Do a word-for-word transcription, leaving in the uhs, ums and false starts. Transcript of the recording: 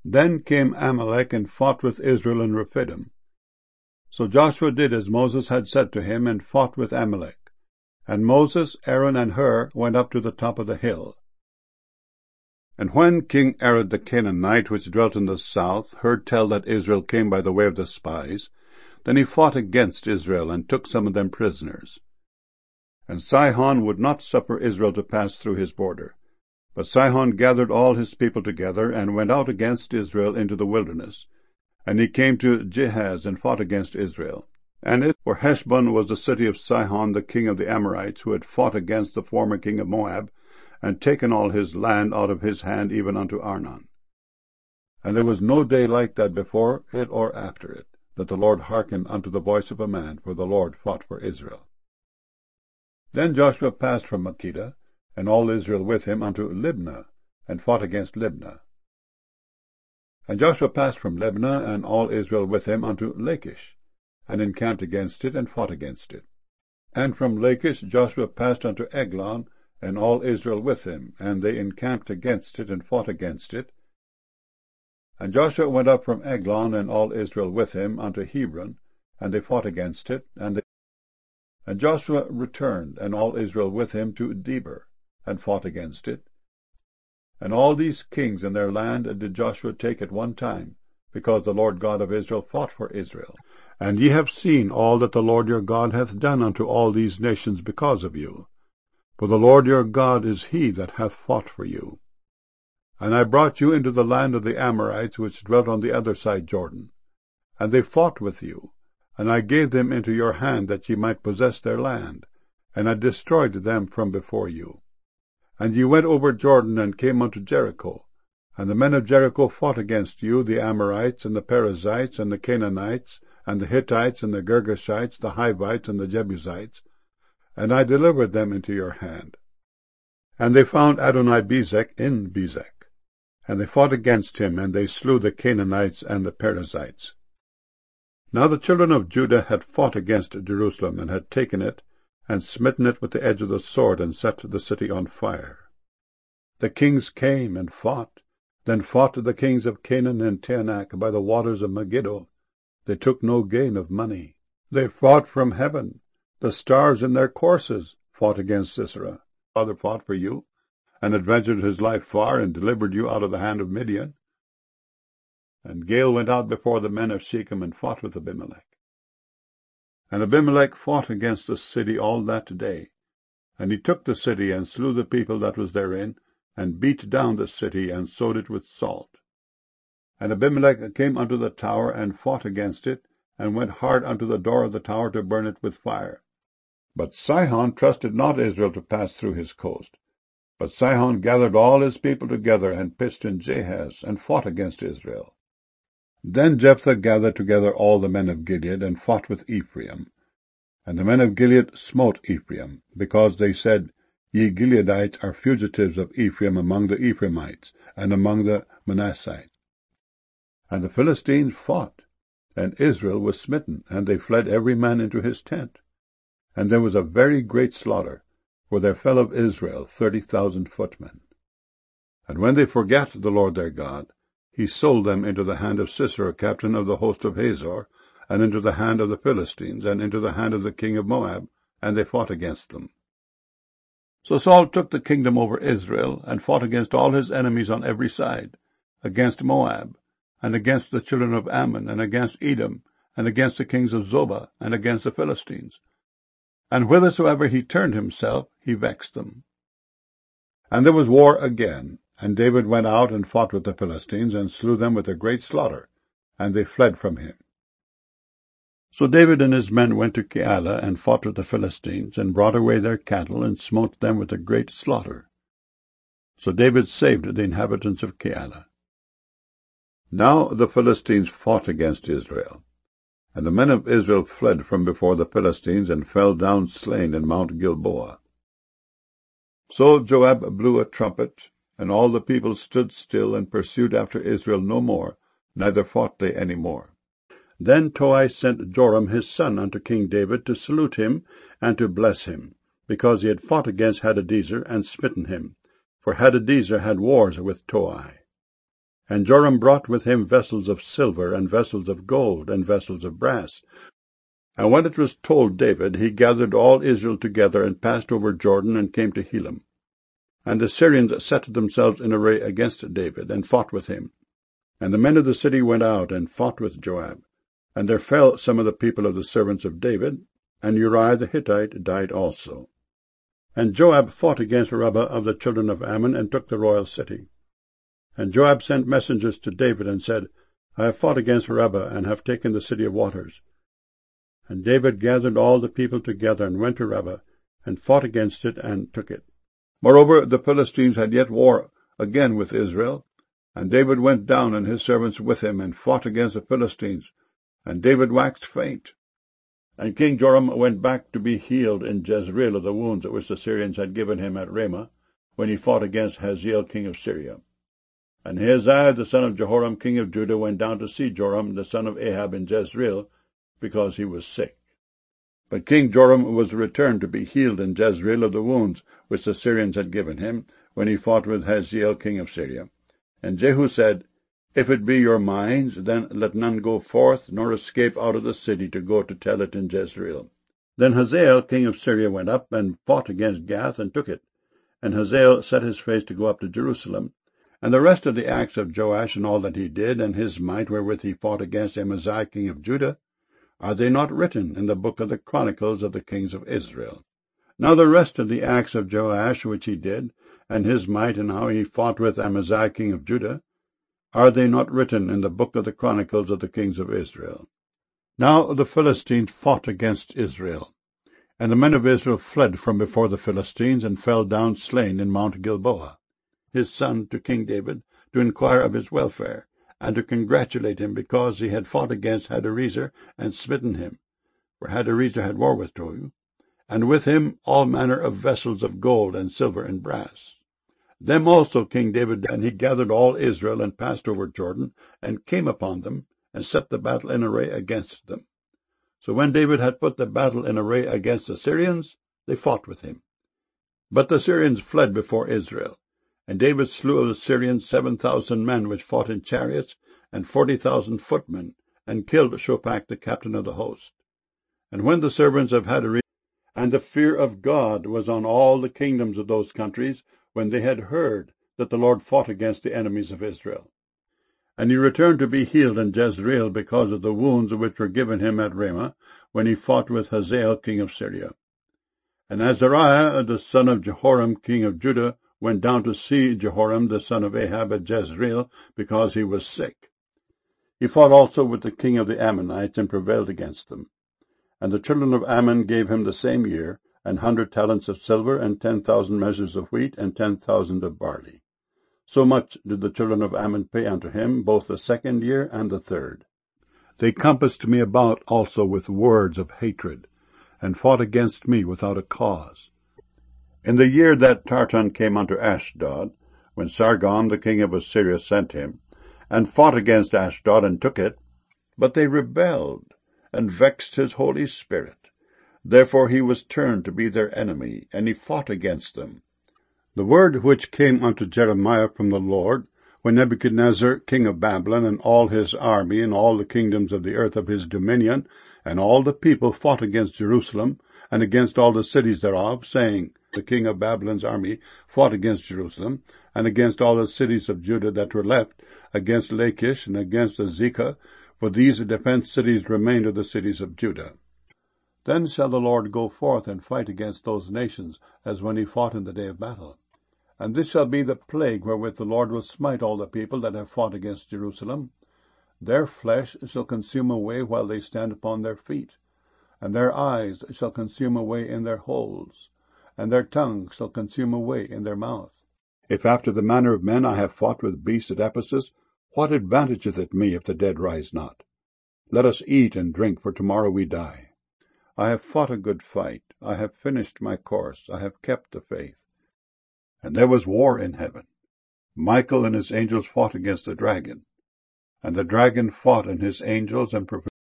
Then came Amalek and fought with Israel in Rephidim. So Joshua did as Moses had said to him, and fought with Amalek. And Moses, Aaron, and Hur went up to the top of the hill. And when King Arad the Canaanite, which dwelt in the south, heard tell that Israel came by the way of the spies, then he fought against Israel, and took some of them prisoners. And Sihon would not suffer Israel to pass through his border. But Sihon gathered all his people together, and went out against Israel into the wilderness. And he came to Jahaz, and fought against Israel. And it, for Heshbon was the city of Sihon the king of the Amorites, who had fought against the former king of Moab, and taken all his land out of his hand, even unto Arnon. And there was no day like that before it or after it, that the Lord hearkened unto the voice of a man, for the Lord fought for Israel. Then Joshua passed from Makkedah, and all Israel with him, unto Libnah, and fought against Libnah. And Joshua passed from Libnah, and all Israel with him, unto Lachish, and encamped against it, and fought against it. And from Lachish Joshua passed unto Eglon, and all Israel with him, and they encamped against it, and fought against it. And Joshua went up from Eglon, and all Israel with him, unto Hebron, and they fought against it. And, they... and Joshua returned, and all Israel with him, to Debir, and fought against it. And all these kings in their land did Joshua take at one time, because the Lord God of Israel fought for Israel. And ye have seen all that the Lord your God hath done unto all these nations because of you. For the Lord your God is he that hath fought for you. And I brought you into the land of the Amorites, which dwelt on the other side Jordan. And they fought with you, and I gave them into your hand, that ye might possess their land, and I destroyed them from before you. And ye went over Jordan, and came unto Jericho. And the men of Jericho fought against you, the Amorites, and the Perizzites, and the Canaanites, and the Hittites, and the Girgashites, the Hivites, and the Jebusites, and I delivered them into your hand. And they found Adonai-Bezek in Bezek, and they fought against him, and they slew the Canaanites and the Perizzites. Now the children of Judah had fought against Jerusalem, and had taken it, and smitten it with the edge of the sword, and set the city on fire. The kings came and fought. Then fought the kings of Canaan and Taanach by the waters of Megiddo. They took no gain of money. They fought from heaven. The stars in their courses fought against Sisera. Father fought for you, and adventured his life far, and delivered you out of the hand of Midian. And Gael went out before the men of Shechem, and fought with Abimelech. And Abimelech fought against the city all that day. And he took the city, and slew the people that was therein, and beat down the city, and sowed it with salt. And Abimelech came unto the tower, and fought against it, and went hard unto the door of the tower to burn it with fire. But Sihon trusted not Israel to pass through his coast. But Sihon gathered all his people together, and pitched in Jahaz, and fought against Israel. Then Jephthah gathered together all the men of Gilead, and fought with Ephraim. And the men of Gilead smote Ephraim, because they said, Ye Gileadites are fugitives of Ephraim among the Ephraimites, and among the Manassites. And the Philistines fought, and Israel was smitten, and they fled every man into his tent. And there was a very great slaughter, for there fell of Israel thirty thousand footmen. And when they forgat the Lord their God, he sold them into the hand of Sisera, captain of the host of Hazor, and into the hand of the Philistines, and into the hand of the king of Moab, and they fought against them. So Saul took the kingdom over Israel, and fought against all his enemies on every side, against Moab, and against the children of Ammon, and against Edom, and against the kings of Zobah, and against the Philistines. And whithersoever he turned himself, he vexed them. And there was war again, and David went out and fought with the Philistines, and slew them with a great slaughter, and they fled from him. So David and his men went to Keilah, and fought with the Philistines, and brought away their cattle, and smote them with a great slaughter. So David saved the inhabitants of Keilah. Now the Philistines fought against Israel, and the men of Israel fled from before the Philistines, and fell down slain in Mount Gilboa. So Joab blew a trumpet, and all the people stood still, and pursued after Israel no more, neither fought they any more. Then Toi sent Joram his son unto King David to salute him, and to bless him, because he had fought against Hadadezer, and smitten him, for Hadadezer had wars with Toi. And Joram brought with him vessels of silver, and vessels of gold, and vessels of brass. And when it was told David, he gathered all Israel together, and passed over Jordan, and came to Helam. And the Syrians set themselves in array against David, and fought with him. And the men of the city went out, and fought with Joab. And there fell some of the people of the servants of David, and Uriah the Hittite died also. And Joab fought against Rabbah of the children of Ammon, and took the royal city. And Joab sent messengers to David, and said, I have fought against Rabbah, and have taken the city of waters. And David gathered all the people together, and went to Rabbah, and fought against it, and took it. Moreover, the Philistines had yet war again with Israel, and David went down, and his servants with him, and fought against the Philistines, and David waxed faint. And King Joram went back to be healed in Jezreel of the wounds which the Syrians had given him at Ramah, when he fought against Hazael king of Syria. And Ahaziah the son of Jehoram king of Judah went down to see Joram the son of Ahab in Jezreel, because he was sick. But King Joram was returned to be healed in Jezreel of the wounds which the Syrians had given him, when he fought with Hazael king of Syria. And Jehu said, If it be your minds, then let none go forth, nor escape out of the city to go to tell it in Jezreel. Then Hazael king of Syria went up, and fought against Gath, and took it. And Hazael set his face to go up to Jerusalem. And the rest of the acts of Joash, and all that he did, and his might wherewith he fought against Amaziah king of Judah, are they not written in the book of the Chronicles of the kings of Israel? Now the rest of the acts of Joash which he did, and his might, and how he fought with Amaziah king of Judah, are they not written in the book of the Chronicles of the kings of Israel? Now the Philistines fought against Israel, and the men of Israel fled from before the Philistines, and fell down slain in Mount Gilboa. His son to King David, to inquire of his welfare, and to congratulate him, because he had fought against Hadarezer, and smitten him. For Hadarezer had war with Tohu, and with him all manner of vessels of gold, and silver, and brass. Them also King David, and he gathered all Israel, and passed over Jordan, and came upon them, and set the battle in array against them. So when David had put the battle in array against the Syrians, they fought with him. But the Syrians fled before Israel. And David slew of the Syrians seven thousand men which fought in chariots, and forty thousand footmen, and killed Shophach the captain of the host. And when the servants of Hadarezer, and the fear of God was on all the kingdoms of those countries, when they had heard that the Lord fought against the enemies of Israel. And he returned to be healed in Jezreel, because of the wounds which were given him at Ramah, when he fought with Hazael king of Syria. And Azariah the son of Jehoram king of Judah went down to see Jehoram the son of Ahab at Jezreel, because he was sick. He fought also with the king of the Ammonites, and prevailed against them. And the children of Ammon gave him the same year an hundred talents of silver, and ten thousand measures of wheat, and ten thousand of barley. So much did the children of Ammon pay unto him, both the second year and the third. They compassed me about also with words of hatred, and fought against me without a cause. In the year that Tartan came unto Ashdod, when Sargon the king of Assyria sent him, and fought against Ashdod, and took it, but they rebelled, and vexed his Holy Spirit. Therefore he was turned to be their enemy, and he fought against them. The word which came unto Jeremiah from the Lord, when Nebuchadnezzar king of Babylon, and all his army, and all the kingdoms of the earth of his dominion, and all the people fought against Jerusalem, and against all the cities thereof, saying, The king of Babylon's army fought against Jerusalem, and against all the cities of Judah that were left, against Lachish, and against Azekah, for these defenced cities remained of the cities of Judah. Then shall the Lord go forth and fight against those nations, as when he fought in the day of battle. And this shall be the plague wherewith the Lord will smite all the people that have fought against Jerusalem. Their flesh shall consume away while they stand upon their feet, and their eyes shall consume away in their holes, and their tongue shall consume away in their mouth. If after the manner of men I have fought with beasts at Ephesus, what advantageth it me if the dead rise not? Let us eat and drink, for tomorrow we die. I have fought a good fight, I have finished my course, I have kept the faith. And there was war in heaven. Michael and his angels fought against the dragon, and the dragon fought and his angels, and